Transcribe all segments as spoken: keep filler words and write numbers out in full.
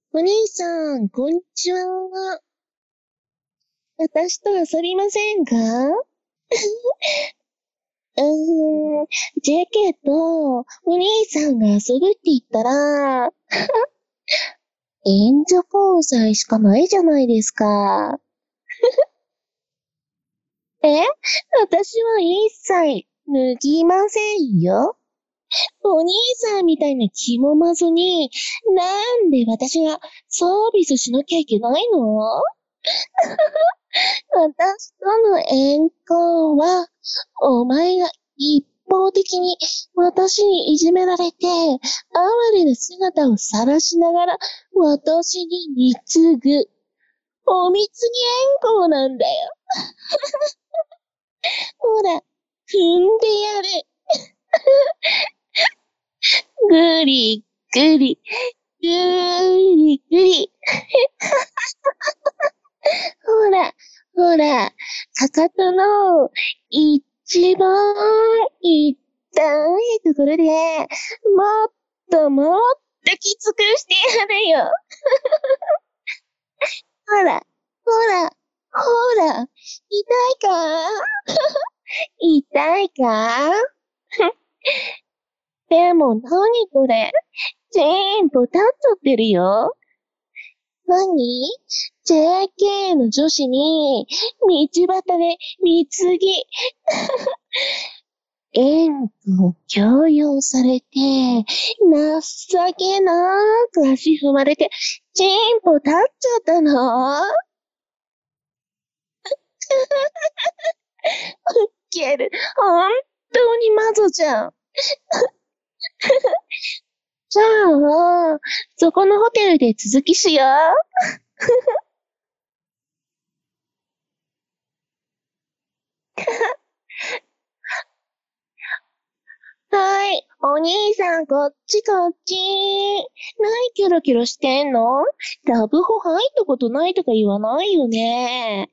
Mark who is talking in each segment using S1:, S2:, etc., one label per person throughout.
S1: お兄さん、こんにちは。私と遊びませんか？うーん、ジェイケー とお兄さんが遊ぶって言ったら、援助交際しかないじゃないですか。え私は一切脱ぎませんよ。お兄さんみたいな気もまずに、なんで私がサービスしなきゃいけないの？私との縁故は、お前が一方的に私にいじめられて、哀れな姿を晒しながら私に貢ぐ、お貢ぎ縁故なんだよ。ほら、踏んでやる。ぐりぐり、ぐりぐり。ほら、ほら、かかとの一番痛いところで、もっともっときつくしてやるよ。ほら、ほら、ほら、痛いか？痛いか？でも何これ？全部立っちゃってるよ。何？ ジェイケー の女子に、道端で貢ぎ、縁を強要されて、情けなく足踏まれて、チンポ立っちゃったの？ウケる。本当にマゾじゃん。じゃあ、そこのホテルで続きしよう。はい。お兄さん、こっちこっち。何キョロキョロしてんの？ラブホ入ったことないとか言わないよね。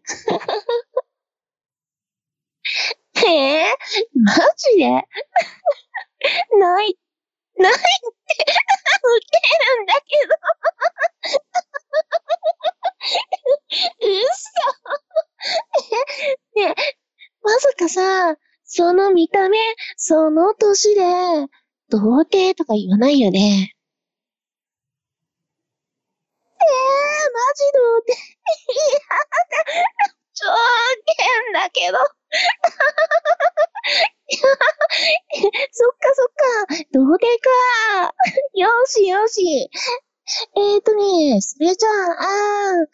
S1: えー、マジで？ない、ないってウケるんだけど。嘘。ねえ、まさかさ、その見た目、その年で、童貞とか言わないよね。えー、マジ童貞。いや、超ウケんだけど。そっかそっか、童貞か。よしよし。えーとね、それじゃあ、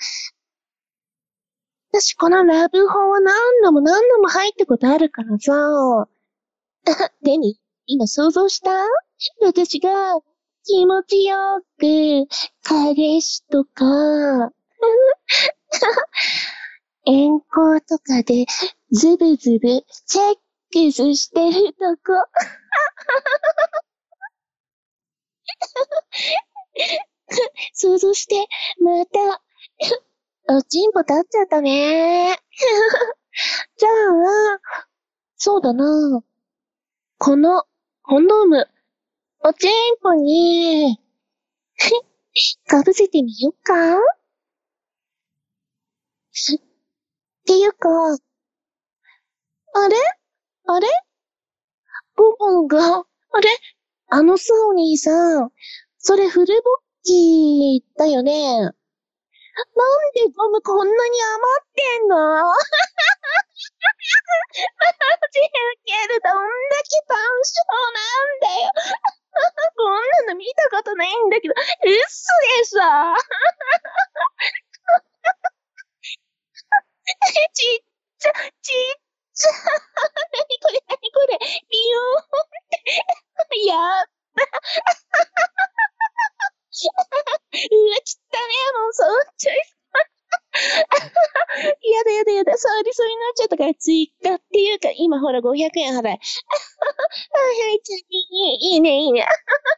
S1: 私このラブホは何度も何度も入ったことあるからさ。でに、今想像した？私が気持ちよく、彼氏とか、遠行とかでズブズブチェックスしてるとこ。想像して、また、おちんぽ立っちゃったね。じゃあ、そうだな。この、コンドーム、おちんぽに、かぶせてみよっか？っていうか、あれあれボボンが、あれあのさ、お兄さん、それフルボッキーだよね。なんでゴムこんなに余ってんの？マジウケる。どんだけ単勝なんだよ。こんなの見たことないんだけど、嘘でしょ？ちっちゃ、ちっちゃ。なにこれ、なにこれ。ビヨーンって。やっうわ、ちったね。もう、そうちょい。やだやだやだ。触りそうになっちゃったから追加っていうか、今ほらごひゃくえん払い。はいはい、ちゃんいい、いいね、いいね。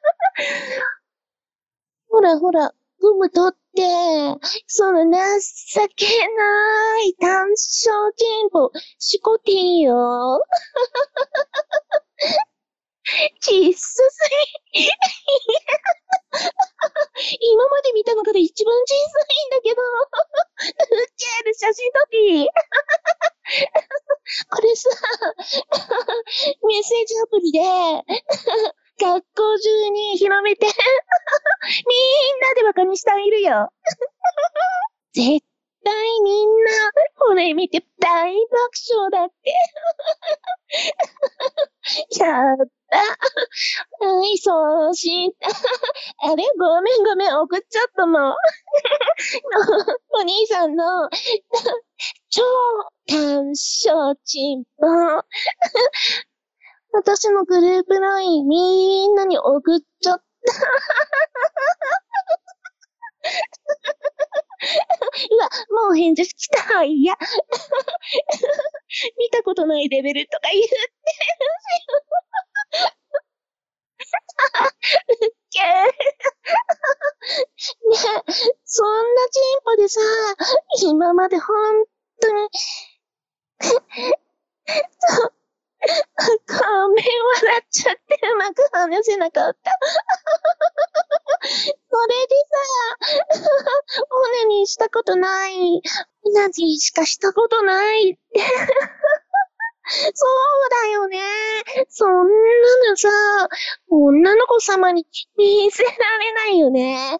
S1: ほらほら、ゴム取って、その情けない単勝人口、しこてんよ。 ちっさすぎ。今まで見た中で一番小さいんだけど。ウケる、写真撮っていい？これさ、メッセージアプリで、学校中に広めて、みんなでバカにしてあげるよ。絶対みんな、これ見て大爆笑だって。やった。はい、そうした。あれごめんごめん、送っちゃったもん。お兄さんの、超短小チンポ。私のグループラインみんなに送っちゃった。うわ、もう返事来た。いや。見たことないレベルとか言ってるし。うっけー。ねえ、そんなチンポでさ、今までほんとに、そう、ごめん、笑っちゃってうまく話せなかった。それでさ、オナニーしたことない。オナニーしかしたことないって。そうだよね。そんなのさ、女の子様に見せられないよね。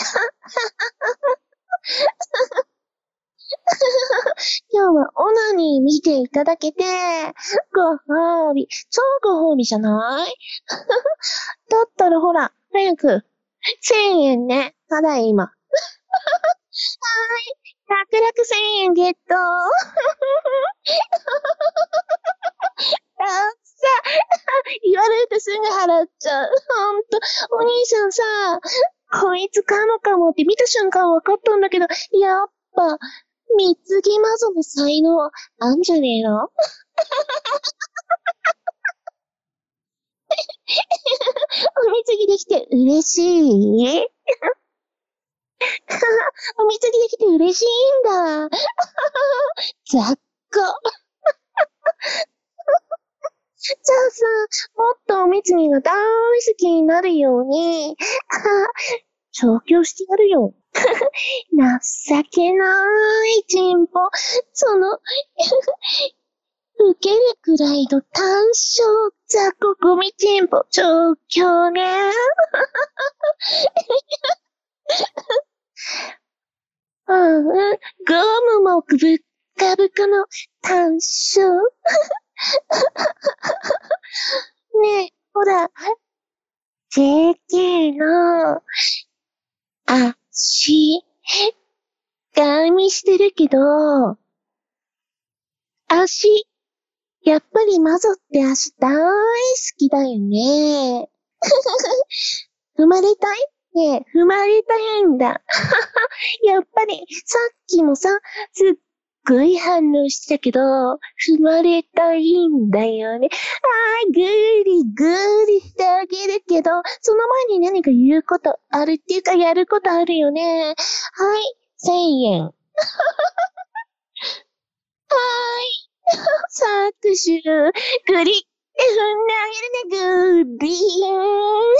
S1: 今日はオナニー見ていただけて、ご褒美、超ご褒美じゃないだったらほら、早く、千円ね、払え今。はーい、楽々千円ゲット。あっさ、言われてすぐ払っちゃう。ほんと、お兄さんさ、こいつかもかもって見た瞬間分かったんだけど、やっぱ、貢ぎ魔女の才能あんじゃねえの？お貢ぎできて嬉しい？お貢ぎできて嬉しいんだ。雑魚。じゃあさ、もっとお貢ぎが大好きになるように、調教してやるよ。情けないチンポ。その、受けるくらいの単小雑魚ゴミチンポ、調教ね。うんうん、ゴムもぶっかぶかの単小。ねえ、ほら、ジェーケー の足、ガン見してるけど、足、やっぱり魔女って足大好きだよね。踏まれたいねえ、踏まれたいんだ。やっぱり、さっきもさ、すっごい反応したけど、踏まれたいんだよね。あー、ぐーりぐーりしてあげるけど、その前に何か言うことあるっていうか、やることあるよね。はい、千円。はーい、拍手、ぐりって踏んであげるね、ぐーりーん。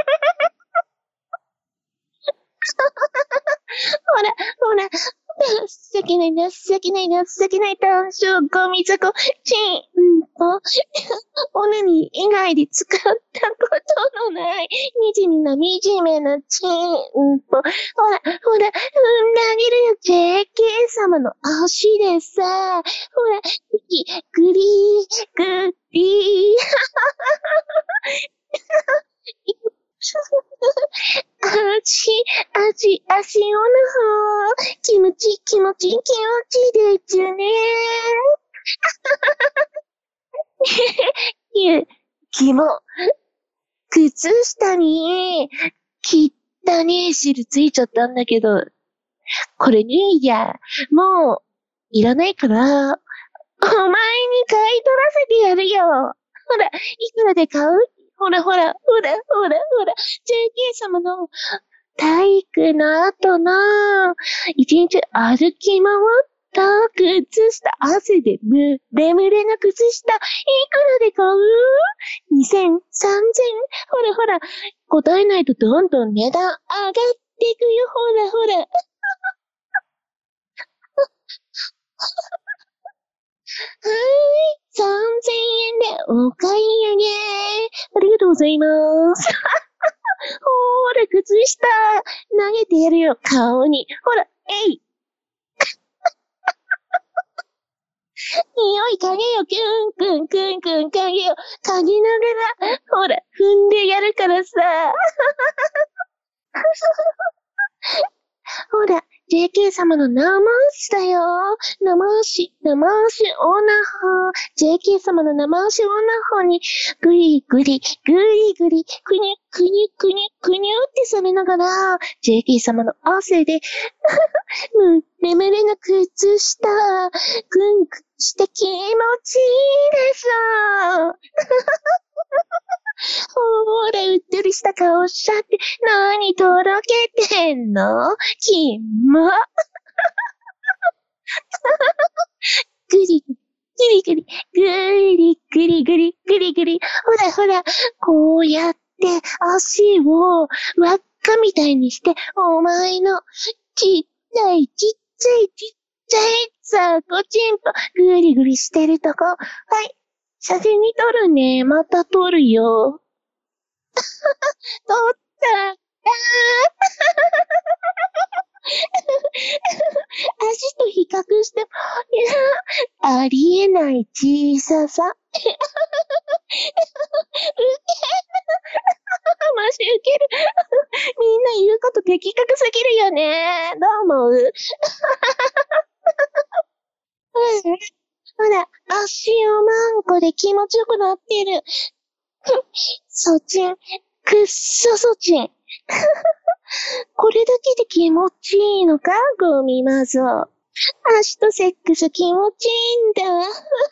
S1: ほら、ほら、情けない、情けない、情けない、単勝、ゴミ底、チンポ。オナニー以外で使ったことのない、惨めな惨めなチンポ。ほら、ほら、踏んであげるよ、ジェーケー 様の足でさ。ほら、グリー、グリー。足、足、足の方。気持ち、気持ち、気持ちですね。いう、気も、靴下に、汚ねえ汁ついちゃったんだけど、これね、いや、もう、いらないから、お前に買い取らせてやるよ。ほら、いくらで買う？ほらほら、ほら、ほら、ほら、ジェーケー 様の体育の後の、一日歩き回った靴下、汗でむ、れむれの靴下、いくらで買う？ にせん、さんぜん、ほらほら、答えないとどんどん値段上がっていくよ、ほらほら。はい、さんぜんえんでお買い上げ。ありがとうございます。ほーら、靴下、投げてやるよ、顔に。ほら、えい。匂い嗅げよ、キュン、くん、くん、くん、嗅げよ。嗅ぎながら、ほら、踏んでやるからさ。ほら、ジェーケー 様の生足だよ。生足、生足オナホ。ジェーケー 様の生足オナホに、ぐりぐり、ぐりぐり、くにゅ、くにゅ、くにゅ、くにゅってされながら、ジェーケー 様の汗で、む、眠れの靴下、ぐんぐんして気持ちいいでしょ。ほーら、うっとりした顔しちゃって、なにとろけてんの？きも。ぐりぐり、ぐりぐり、ぐりぐりぐり、ぐりぐり。ほらほら、こうやって足を輪っかみたいにして、お前のちっちゃいちっちゃいちっちゃいさ、こちんぽ、ぐりぐりしてるとこ。はい。写真に撮るね。また撮るよ。撮ったー。足と比較しても、いや、ありえない小ささ。うける。マジウケる。みんな言うこと的確すぎるよね。どう思う？うん。ほら、足をマンコで気持ちよくなってる。そちん、くっそそちん。これだけで気持ちいいのか？ゴミマゾ。足とセックス気持ちいいんだ。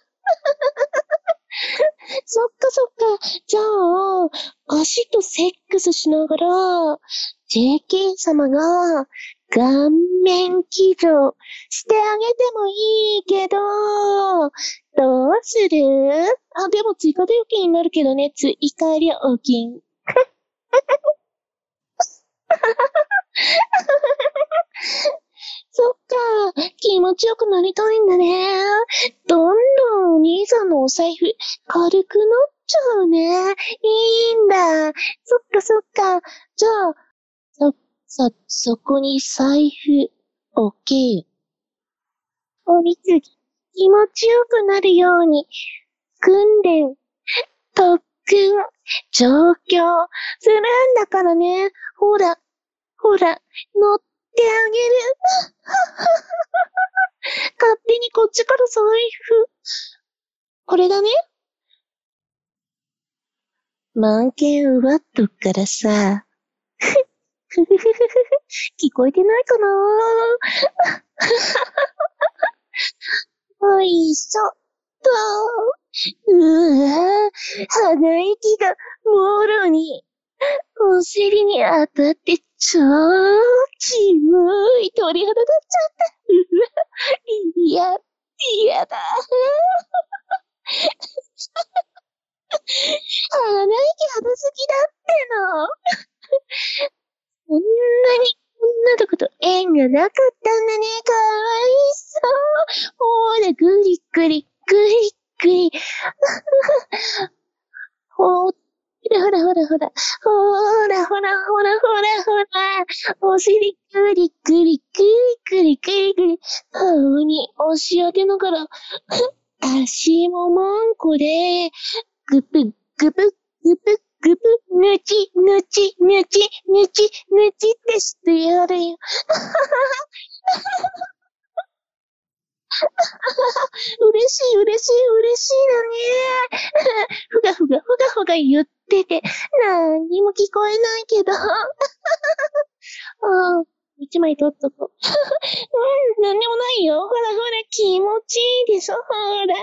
S1: そっかそっか。じゃあ、足とセックスしながら、ジェーケー 様が顔面騎乗してあげてもいいけど、どうする？あ、でも追加料金になるけどね、追加料金。そっか、気持ちよくなりたいんだね。どんどんお兄さんのお財布軽くなっちゃうね。いいんだ。そっかそっか。じゃあ、そ、そ、そこに財布置けよ。おみつぎ、気持ちよくなるように、訓練、特訓、状況、するんだからね。ほら、ほら、乗ってあげる。勝手にこっちから財布。これだね。満件奪っとくからさ。ふふふふふ。聞こえてないかな？よいしょっと。うわぁ、鼻息がもろに、お尻に当たって超キモい鳥肌立っちゃった。うわ、いや、嫌だ。鼻息肌すぎだっての。こんなに、こんなとこと縁がなかったんだね。かわいそう。ほーら、ぐりぐり、ぐりぐり。ほーほらほらほら、ほらほらほらほらほらほら、お尻ぐりぐりぐりぐりぐりぐり、顔に押し当てながら、足もマンコで、ぐぷぐぷぐぷぐぷ、ぬちぬちぬちぬちぬちってしてやるよ。嬉しい嬉しい嬉しいだね。ふがふがふがふが言ってて、なんにも聞こえないけど。ああ、一枚取っとこう。うん、なんでもないよ。ほらほら、気持ちいいでしょ。ほら、ほら、ほ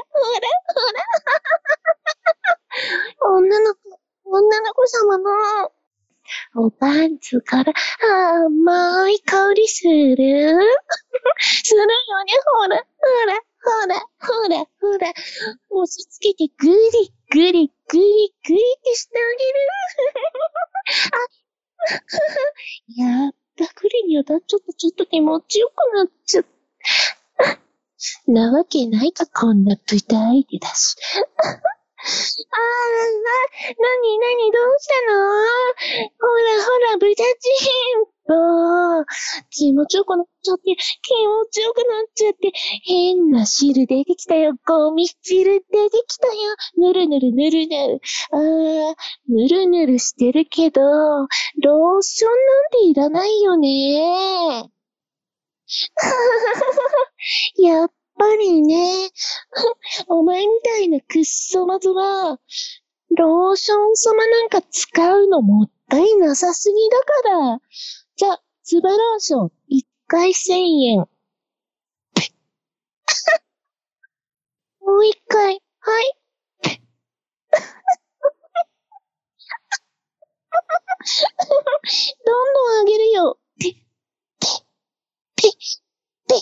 S1: ら。女の子、女の子様の、おパンツから甘い香りする。 するよね、ほら、ほら、ほら、ほら、ほら。押し付けてグリ、グリ、グリ、グリってしてあげる。あ、やっぱグリに当たっちゃった。ちょっと気持ちよくなっちゃった。なわけないか、こんな豚相手だし。あー、な、なになにどうしたの？ほらほら、豚チンポ。気持ちよくなっちゃって、気持ちよくなっちゃって、変な汁出てきたよ。ゴミ汁出てきたよ。ぬるぬるぬるぬる。あー、ぬるぬるしてるけど、ローションなんていらないよね。やっぱりね。お前みたいなクッソマズは、ローション様なんか使うのもったいなさすぎだから。じゃあ、ツバローション、一回千円。もう一回、はい。どんどんあげるよ。て、て、て、て。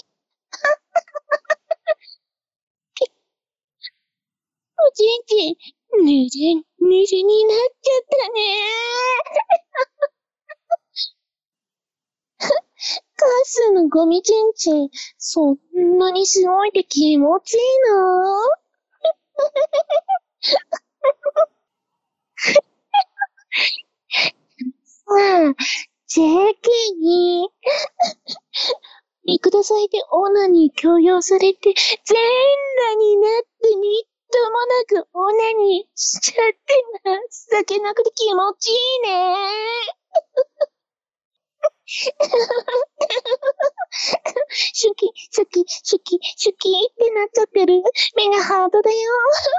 S1: おちんちん、ぬるん、ぬるになっちゃったね。カスのゴミちんちん、そんなにすごいって気持ちいいの？さあ、ジェーケー に、見くださいでオナに強要されて、全裸になってみっともなくオナにしちゃってな。情けなくて気持ちいいね。シュキ、シュキ、シュキ、シュキってなっちゃってる。目がハートだよ。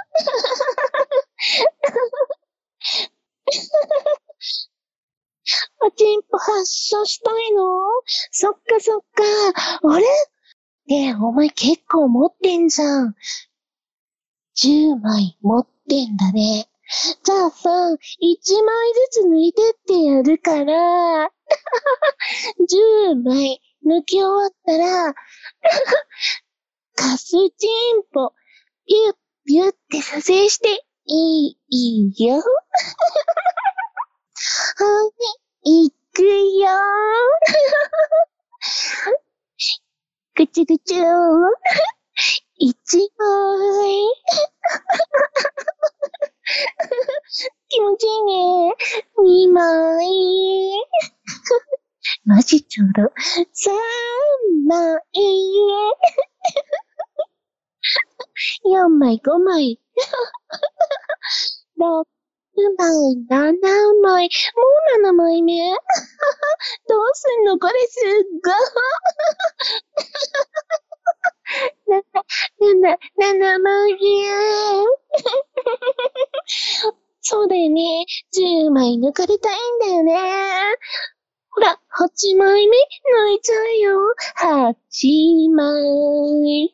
S1: おちんぽ発射したいの？そっかそっか。あれ？ねえ、お前結構持ってんじゃん。じゅうまい持ってんだね。じゃあさ、いちまいずつ抜いてってやるから、じゅうまい抜き終わったら、カスチンポ、ピュッピュッって撮影して、いい、いいよ。はい、いくよ。ぐちゅぐちゅー。いちまい。気持ちいいね。にまい。マジちょうど。さんまい。よんまい、ごまい。ろくまい、ななまい。もうななまいめ。どうすんのこれすっごい。なな、なな、ななまい。そうだよね。じゅうまい抜かれたいんだよね。ほら、はちまいめ抜いちゃうよ。はちまい。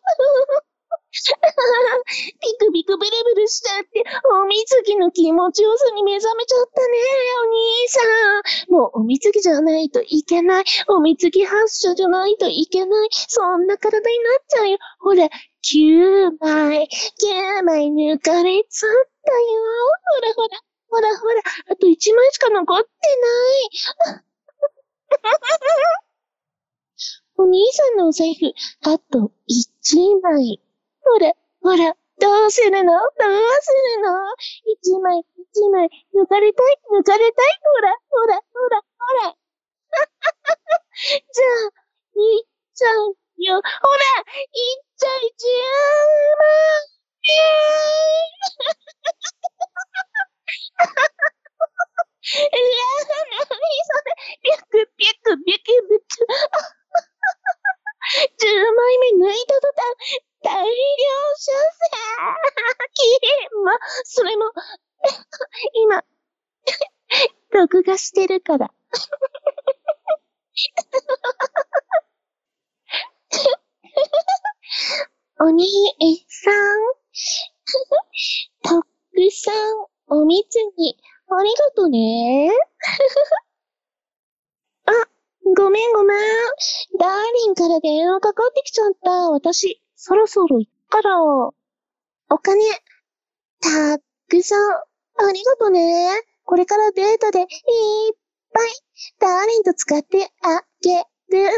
S1: ピクピクブルブルしちゃって、お水着の気持ちよさに目覚めちゃったね、お兄さん。もうお水着じゃないといけない。お水着発射じゃないといけない。そんな体になっちゃうよ。ほら、きゅうまい、きゅうまい抜かれちゃったよ。ほらほら、ほらほら、あといちまいしか残ってない。お兄さんのお財布、あといちまい。ほら、ほら、どうするの？どうするの？一枚、一枚、抜かれたい、抜かれたい。ほら、ほら、ほら、ほら。じゃあ、いっちゃうよ。ほら、いっちゃいじゅうまん。えー、いや、なにそれ。ぴゃくぴゃくぴゃくぴゃく。じゅうまいめ抜いた途端、大量出世。きれい。ま、それも、今、録画してるから。お兄さん、たくさんおみつにありがとね。あ、ごめんごめん。ダーリンからや、電話かかってきちゃった。私、そろそろ行くから。お金、たくさん、ありがとね。これからデートでいっぱい、ダーリンと使ってあげる。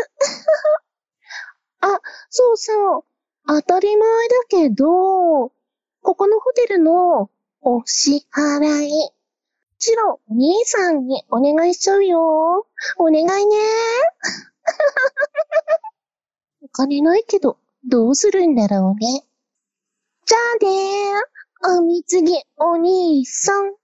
S1: あ、そうそう。当たり前だけど、ここのホテルのお支払い。もちろん、お兄さんにお願いしちゃうよ。お願いね。お金ないけど、どうするんだろうね。じゃあねー。お水着、お兄さん。